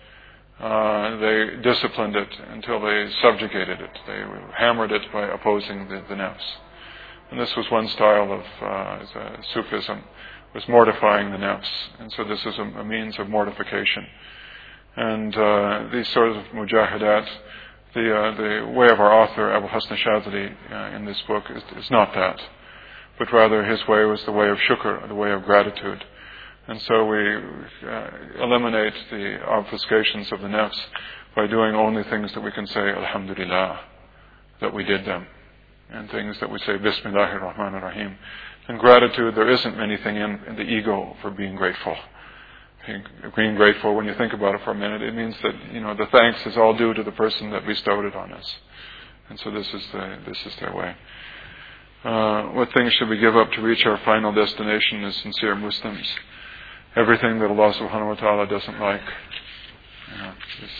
uh, they disciplined it until they subjugated it. They hammered it by opposing the, the nafs. And this was one style of uh, Sufism, was mortifying the nafs. And so this is a, a means of mortification. And uh, these sorts of mujahadat, The, uh, the way of our author, Abu Hassan Shadhili, uh, in this book is, is not that, but rather his way was the way of shukr, the way of gratitude. And so we uh, eliminate the obfuscations of the nafs by doing only things that we can say, Alhamdulillah, that we did them, and things that we say, Bismillahir Rahmanir Rahim. In gratitude, there isn't anything in, in the ego for being grateful. Being grateful, when you think about it for a minute, it means that, you know, the thanks is all due to the person that bestowed it on us. And so this is the this is their way. Uh, what things should we give up to reach our final destination as sincere Muslims? Everything that Allah subhanahu wa ta'ala doesn't like. You know,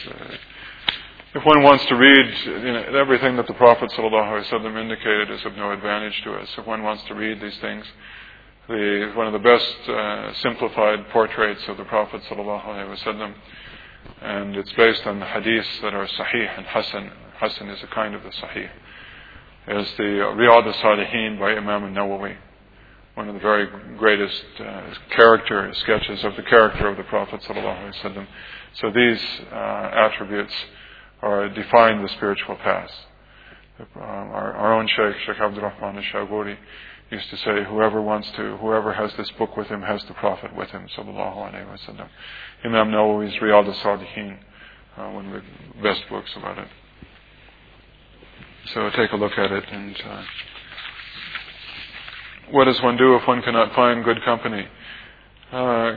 uh, if one wants to read, you know, everything that the Prophet sallallahu alaihi wasallam indicated is of no advantage to us. If one wants to read these things, The, one of the best uh, simplified portraits of the Prophet sallallahu alaihi wasallam, and it's based on the hadiths that are sahih and hasan. Hasan is a kind of the sahih. is the Riyadh al-Salihin by Imam al-Nawawi, one of the very greatest uh, character sketches of the character of the Prophet sallallahu alaihi wasallam. So these uh, attributes are define the spiritual path. Um, our, our own Shaykh, Shaykh Abdul Rahman al-Shaguri, used to say, whoever wants to, whoever has this book with him has the Prophet with him, sallallahu alaihi wasallam. Imam Nawawi's Riyadh al-Salihin, uh, one of the best books about it. So take a look at it. And uh, what does one do if one cannot find good company? Uh,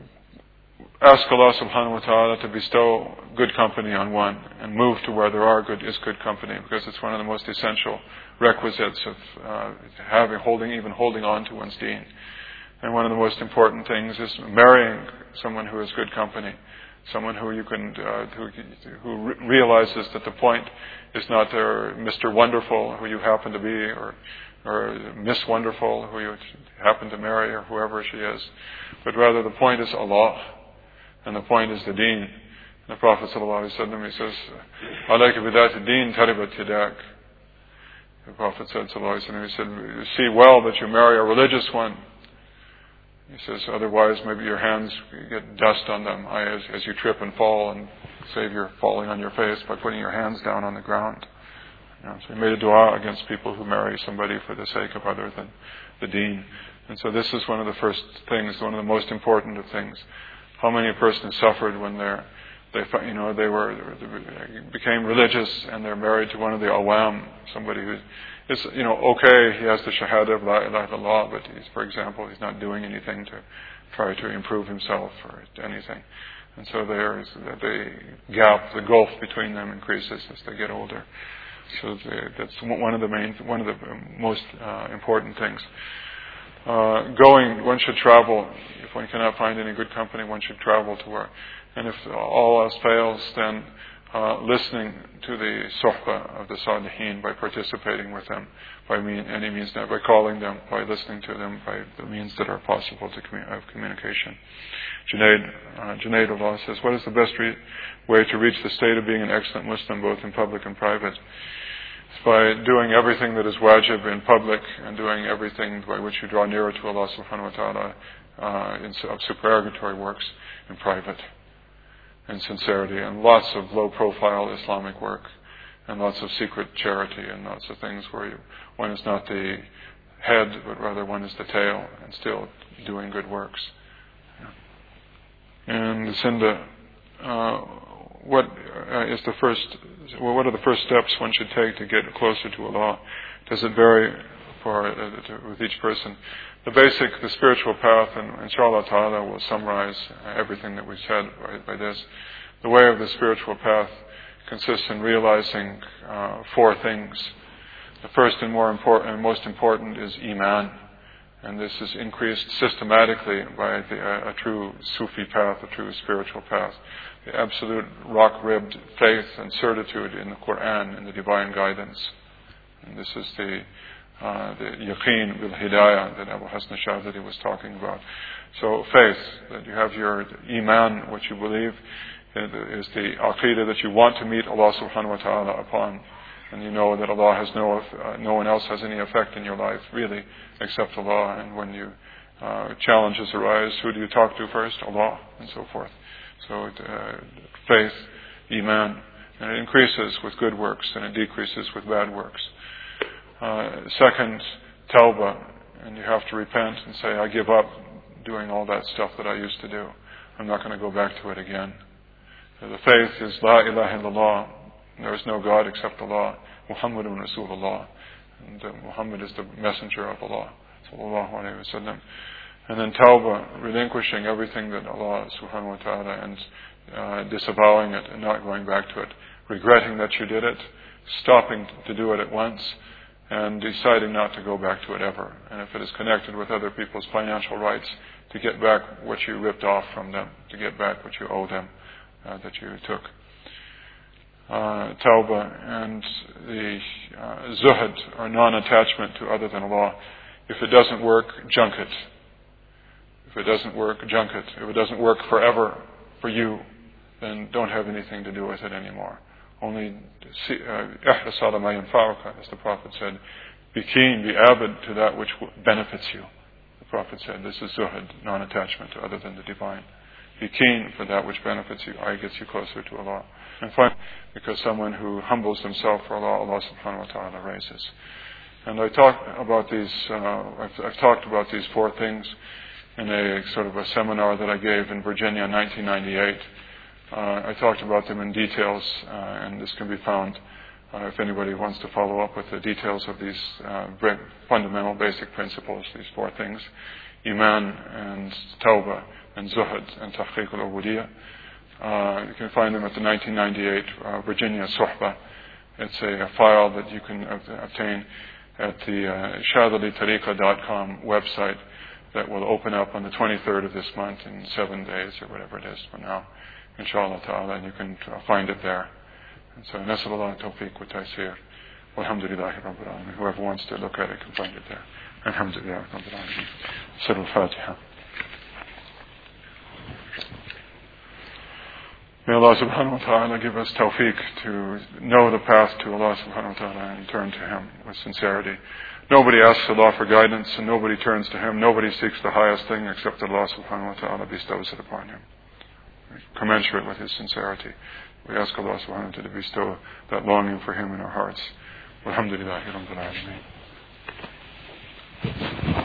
ask Allah subhanahu wa ta'ala to bestow good company on one and move to where there are good is good company, because it's one of the most essential requisites of uh, having, holding, even holding on to one's deen. And one of the most important things is marrying someone who is good company, someone who you can, uh, who, who re- realizes that the point is not their Mister Wonderful, who you happen to be, or or Miss Wonderful, who you happen to marry, or whoever she is, but rather the point is Allah, and the point is the deen. The Prophet sallallahu alaihi wasallam, he says, "Alayka bidhat ad-din taribat yadak." The Prophet said sallallahu alaihi wasallam, he said, "See well that you marry a religious one." He says, otherwise maybe your hands get dust on them as, as you trip and fall, and save your falling on your face by putting your hands down on the ground. You know, so he made a dua against people who marry somebody for the sake of other than the deen. And so this is one of the first things, one of the most important of things. How many persons suffered when they're, they, you know, they were, they became religious and they're married to one of the awam, somebody who is, you know, okay, he has the shahada of la ilaha illallah, but he's, for example, he's not doing anything to try to improve himself or anything. And so there's the gap, the gulf between them increases as they get older. So the, that's one of the main, one of the most uh, important things. Uh, going, one should travel. If one cannot find any good company, one should travel to where. And if all else fails, then uh, listening to the suhbah of the salihin by participating with them by mean, any means, by calling them, by listening to them, by the means that are possible to commu- of communication. Junaid, uh, Junaid Allah says, what is the best re- way to reach the state of being an excellent Muslim, both in public and private? It's by doing everything that is wajib in public and doing everything by which you draw nearer to Allah subhanahu wa ta'ala uh, in, of supererogatory works in private, in sincerity, and lots of low-profile Islamic work, and lots of secret charity, and lots of things where you, one is not the head, but rather one is the tail, and still doing good works. And Lucinda, uh, what uh, is the first? Well, what are the first steps one should take to get closer to Allah? Does it vary for uh, to, with each person? The basic, the spiritual path, and inshallah ta'ala will summarize uh, everything that we've said by, by this. The way of the spiritual path consists in realizing uh, four things. The first and more important, and most important, is iman. And this is increased systematically by the, uh, a true Sufi path, a true spiritual path. The absolute rock-ribbed faith and certitude in the Quran and the divine guidance. And this is the uh, the yaqeen bil hidayah that Abu Hassan Shazali was talking about. So faith, that you have your iman, what you believe, is the aqidah that you want to meet Allah subhanahu wa ta'ala upon. And you know that Allah has no, uh, no one else has any effect in your life, really, except Allah. And when you uh, challenges arise, who do you talk to first? Allah, and so forth. So uh, faith, iman, and it increases with good works, and it decreases with bad works. Uh, second, tawbah, and you have to repent and say, I give up doing all that stuff that I used to do. I'm not going to go back to it again. So the faith is la ilaha illallah. There is no God except Allah. Muhammadun Rasulullah. And uh, Muhammad is the messenger of Allah. Sallallahu alayhi wa sallam. And then tawbah, relinquishing everything that Allah subhanahu wa ta'ala, and uh, disavowing it and not going back to it. Regretting that you did it, stopping to do it at once, and deciding not to go back to it ever. And if it is connected with other people's financial rights, to get back what you ripped off from them, to get back what you owe them, uh, that you took. Uh, tawbah and the uh, zuhd, or non-attachment to other than Allah. If it doesn't work, junk it. If it doesn't work, junk it. If it doesn't work forever for you, then don't have anything to do with it anymore. Only, ihris ala ma yanfa'uka, as the Prophet said, be keen, be avid to that which benefits you. The Prophet said, this is zuhud, non-attachment to other than the divine. Be keen for that which benefits you, I gets you closer to Allah. And finally, because someone who humbles himself for Allah, Allah subhanahu wa ta'ala raises. And I talk about these, uh, I've, I've talked about these four things in a sort of a seminar that I gave in Virginia in nineteen ninety-eight. Uh, I talked about them in details, uh, and this can be found uh, if anybody wants to follow up with the details of these uh, fundamental basic principles, these four things, Iman and Tawbah and Zuhud and Tahqiq al-Ubudiyya. Uh, you can find them at the nineteen ninety-eight uh, Virginia Suhbah. It's a, a file that you can uh, obtain at the uh, shadali tariqa dot com website that will open up on the twenty-third of this month in seven days or whatever it is from now, inshallah ta'ala, and you can uh, find it there. And so, nasallallahu tawfiq wa taysir. Walhamdulillahi rabbil alamin. Whoever wants to look at it can find it there. Alhamdulillah rabbil alamin. Surah al-Fatiha. May Allah subhanahu wa ta'ala give us tawfiq to know the path to Allah subhanahu wa ta'ala and turn to Him with sincerity. Nobody asks Allah for guidance and nobody turns to Him. Nobody seeks the highest thing except that Allah subhanahu wa ta'ala bestows it upon him, commensurate with his sincerity. We ask Allah subhanahu wa ta'ala to bestow that longing for Him in our hearts. Walhamdulillahi rabbil alameen.